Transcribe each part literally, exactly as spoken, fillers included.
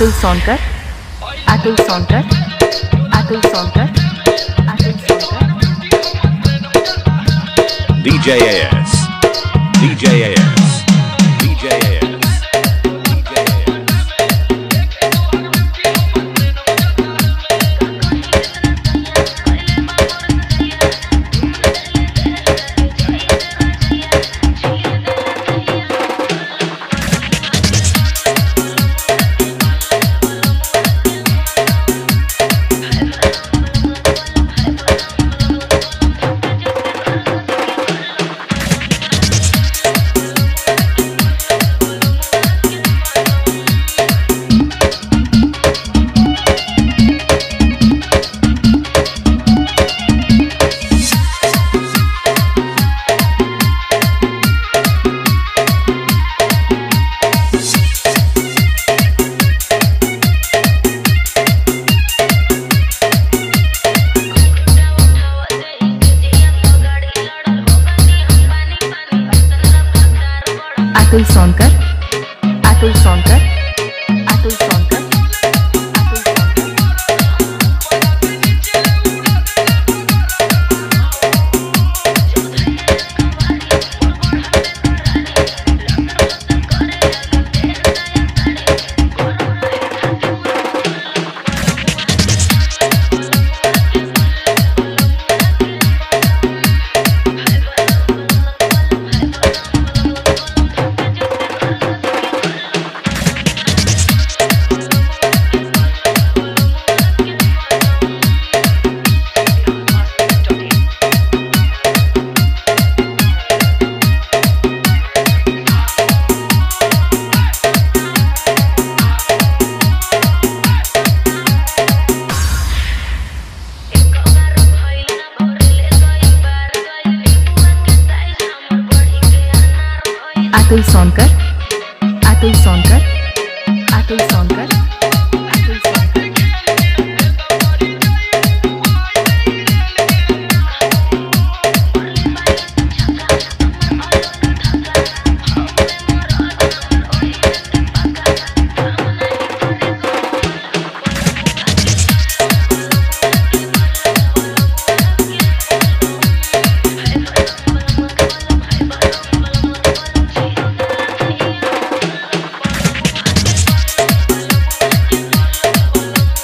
Atul Sonkar, Atul Sonkar, Atul Sonkar, Atul Sonkar. D J A S, D J A S, D J A S. Atul Sonkar, Atul Sonkar, Atul Sonkar, Atul Sonkar. Atul Sonkar, Atul Sonkar, Atul Sonkar, Atul Sonkar.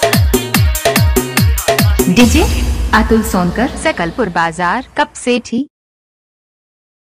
DJ Atul Sonkar, Sakalpur बाजार, कब से थी।